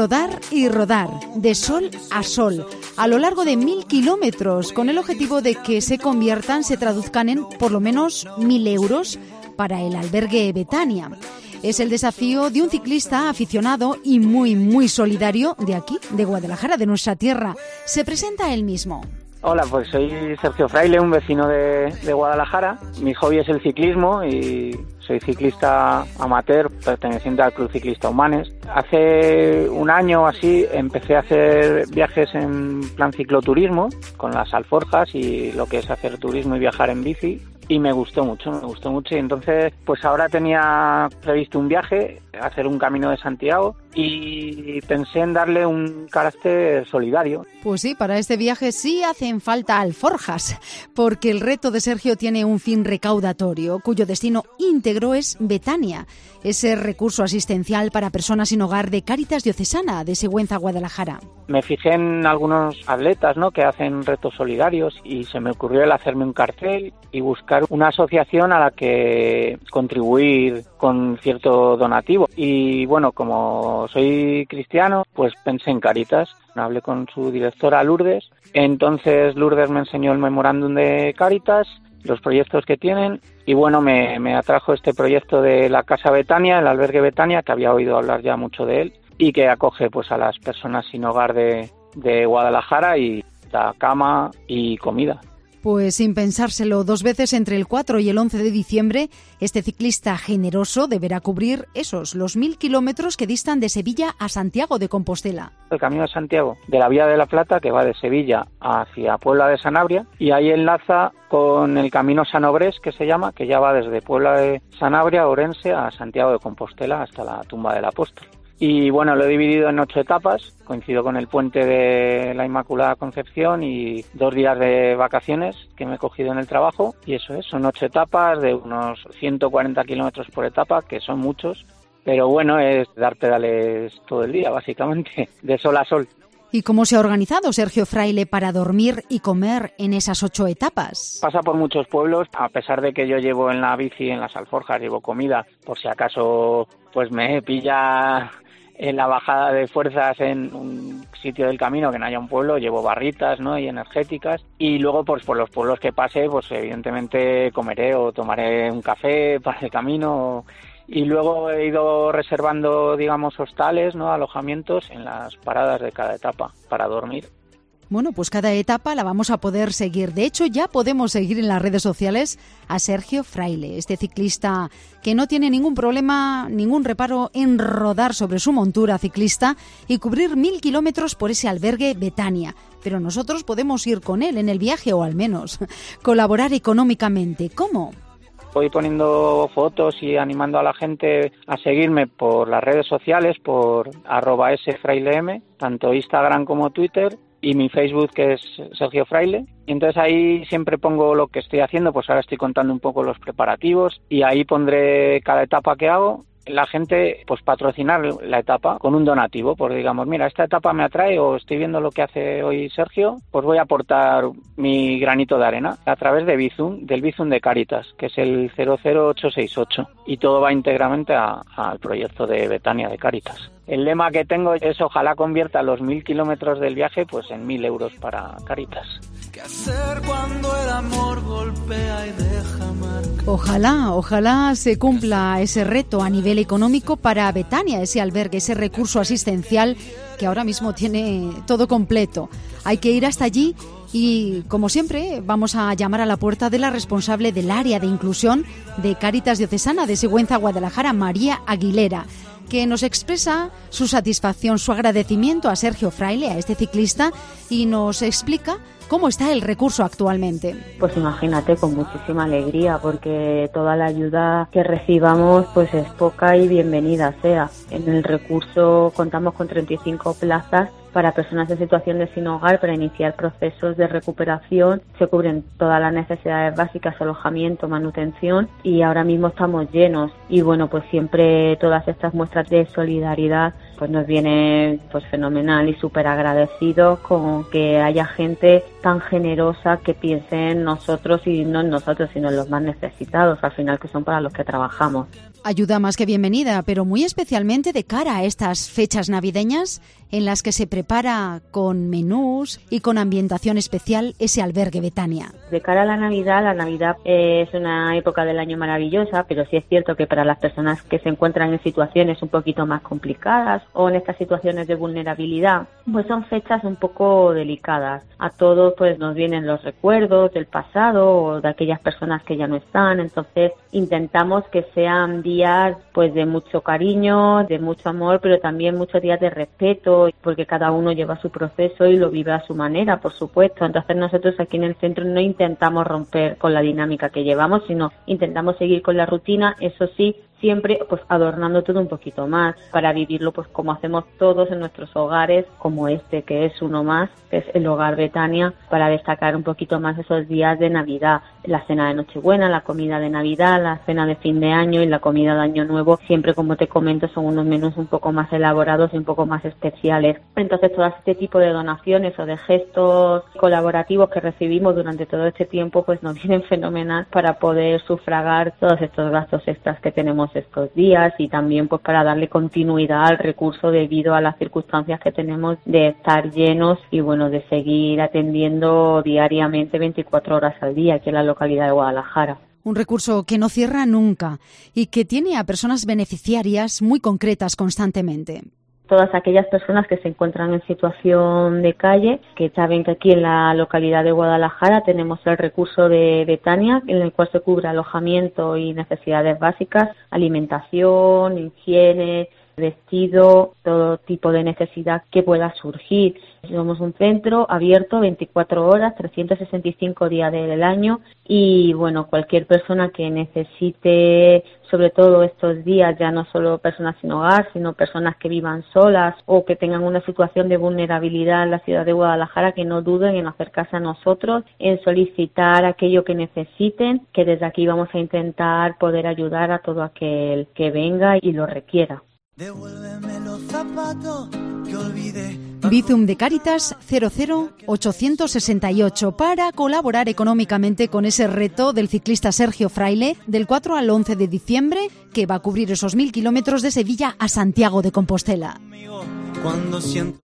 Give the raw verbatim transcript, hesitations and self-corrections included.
rodar y rodar, de sol a sol, a lo largo de mil kilómetros, con el objetivo de que se conviertan, se traduzcan en por lo menos mil euros para el albergue Betania. Es el desafío de un ciclista aficionado y muy, muy solidario de aquí, de Guadalajara, de nuestra tierra. Se presenta él mismo. Hola, pues soy Sergio Fraile, un vecino de, de Guadalajara. Mi hobby es el ciclismo y soy ciclista amateur, perteneciente al Club Ciclista Humanes. Hace un año o así empecé a hacer viajes en plan cicloturismo, con las alforjas y lo que es hacer turismo y viajar en bici. Y me gustó mucho, me gustó mucho y entonces pues ahora tenía previsto un viaje, hacer un Camino de Santiago y pensé en darle un carácter solidario. Pues sí, para este viaje sí hacen falta alforjas, porque el reto de Sergio tiene un fin recaudatorio, cuyo destino íntegro es Betania, ese recurso asistencial para personas sin hogar de Cáritas Diocesana de Sigüenza, Guadalajara. Me fijé en algunos atletas, ¿no?, que hacen retos solidarios y se me ocurrió el hacerme un cartel y buscar una asociación a la que contribuir con cierto donativo. Y bueno, como soy cristiano, pues pensé en Cáritas. Hablé con su directora Lourdes, entonces Lourdes me enseñó el memorándum de Cáritas, los proyectos que tienen, y bueno, me, me atrajo este proyecto de la Casa Betania, el albergue Betania, que había oído hablar ya mucho de él, y que acoge pues a las personas sin hogar de, de Guadalajara y da cama y comida. Pues sin pensárselo dos veces, entre el cuatro y el once de diciembre, este ciclista generoso deberá cubrir esos, los mil kilómetros que distan de Sevilla a Santiago de Compostela. El Camino de Santiago de la Vía de la Plata, que va de Sevilla hacia Puebla de Sanabria, y ahí enlaza con el Camino Sanobrés, que se llama, que ya va desde Puebla de Sanabria, Orense, a Santiago de Compostela, hasta la tumba del apóstol. Y bueno, lo he dividido en ocho etapas, coincido con el puente de la Inmaculada Concepción y dos días de vacaciones que me he cogido en el trabajo, y eso es, son ocho etapas de unos ciento cuarenta kilómetros por etapa, que son muchos, pero bueno, es dar pedales todo el día, básicamente, de sol a sol. ¿Y cómo se ha organizado Sergio Fraile para dormir y comer en esas ocho etapas? Pasa por muchos pueblos, a pesar de que yo llevo en la bici, en las alforjas, llevo comida, por si acaso pues me pilla en la bajada de fuerzas en un sitio del camino que no haya un pueblo, llevo barritas, ¿no?, y energéticas, y luego pues por los pueblos que pase, pues evidentemente comeré o tomaré un café para el camino. Y luego he ido reservando, digamos, hostales, ¿no?, alojamientos en las paradas de cada etapa para dormir. Bueno, pues cada etapa la vamos a poder seguir. De hecho, ya podemos seguir en las redes sociales a Sergio Fraile, este ciclista que no tiene ningún problema, ningún reparo en rodar sobre su montura ciclista y cubrir mil kilómetros por ese albergue Betania. Pero nosotros podemos ir con él en el viaje, o al menos colaborar económicamente. ¿Cómo? Voy poniendo fotos y animando a la gente a seguirme por las redes sociales, por arroba sfrailem, tanto Instagram como Twitter, y mi Facebook, que es Sergio Fraile. Y entonces ahí siempre pongo lo que estoy haciendo, pues ahora estoy contando un poco los preparativos y ahí pondré cada etapa que hago. La gente, pues patrocinar la etapa con un donativo, pues digamos, mira, esta etapa me atrae o estoy viendo lo que hace hoy Sergio, pues voy a aportar mi granito de arena a través de Bizum, del Bizum de Cáritas, que es el cero cero ocho seis ocho, y todo va íntegramente a, al proyecto de Betania de Cáritas. El lema que tengo es: ojalá convierta los mil kilómetros del viaje pues en mil euros para Cáritas. ¿Qué hacer cuando el amor golpea y deja marca? Ojalá, ojalá se cumpla ese reto a nivel económico para Betania, ese albergue, ese recurso asistencial que ahora mismo tiene todo completo. Hay que ir hasta allí y, como siempre, vamos a llamar a la puerta de la responsable del área de inclusión de Cáritas Diocesana de Sigüenza, Guadalajara, María Aguilera, que nos expresa su satisfacción, su agradecimiento a Sergio Fraile, a este ciclista, y nos explica cómo está el recurso actualmente. Pues imagínate, con muchísima alegría, porque toda la ayuda que recibamos pues es poca y bienvenida sea. En el recurso contamos con treinta y cinco plazas para personas en situación de sin hogar para iniciar procesos de recuperación. Se cubren todas las necesidades básicas, alojamiento, manutención, y ahora mismo estamos llenos. Y bueno, pues siempre todas estas muestras de solidaridad pues nos viene pues fenomenal y súper agradecidos con que haya gente tan generosa que piense en nosotros y no en nosotros, sino en los más necesitados, al final, que son para los que trabajamos. Ayuda más que bienvenida, pero muy especialmente de cara a estas fechas navideñas en las que se prepara con menús y con ambientación especial ese albergue Betania. De cara a la Navidad, la Navidad es una época del año maravillosa, pero sí es cierto que para las personas que se encuentran en situaciones un poquito más complicadas o en estas situaciones de vulnerabilidad, pues son fechas un poco delicadas. A todos pues nos vienen los recuerdos del pasado o de aquellas personas que ya no están, entonces intentamos que sean días pues de mucho cariño, de mucho amor, pero también muchos días de respeto, porque cada uno lleva su proceso y lo vive a su manera, por supuesto. Entonces nosotros aquí en el centro no intentamos romper con la dinámica que llevamos, sino intentamos seguir con la rutina, eso sí, siempre pues adornando todo un poquito más para vivirlo pues como hacemos todos en nuestros hogares, como este que es uno más, que es el Hogar Betania, para destacar un poquito más esos días de Navidad, la cena de Nochebuena, la comida de Navidad, la cena de fin de año y la comida de Año Nuevo. Siempre, como te comento, son unos menús un poco más elaborados y un poco más especiales. Entonces, todo este tipo de donaciones o de gestos colaborativos que recibimos durante todo este tiempo pues nos vienen fenomenal para poder sufragar todos estos gastos extras que tenemos estos días y también pues para darle continuidad al recurso debido a las circunstancias que tenemos de estar llenos y bueno, de seguir atendiendo diariamente veinticuatro horas al día aquí en la localidad de Guadalajara. Un recurso que no cierra nunca y que tiene a personas beneficiarias muy concretas constantemente. Todas aquellas personas que se encuentran en situación de calle, que saben que aquí en la localidad de Guadalajara tenemos el recurso de Betania, en el cual se cubre alojamiento y necesidades básicas, alimentación, higiene, vestido, todo tipo de necesidad que pueda surgir. Somos un centro abierto veinticuatro horas, trescientos sesenta y cinco días del año y bueno, cualquier persona que necesite, sobre todo estos días, ya no solo personas sin hogar, sino personas que vivan solas o que tengan una situación de vulnerabilidad en la ciudad de Guadalajara, que no duden en acercarse a nosotros, en solicitar aquello que necesiten, que desde aquí vamos a intentar poder ayudar a todo aquel que venga y lo requiera. Devuélveme los zapatos que olvidé. Bizum de Cáritas cero cero ochocientos sesenta y ocho para colaborar económicamente con ese reto del ciclista Sergio Fraile del cuatro al once de diciembre, que va a cubrir esos mil kilómetros de Sevilla a Santiago de Compostela. Cuando siento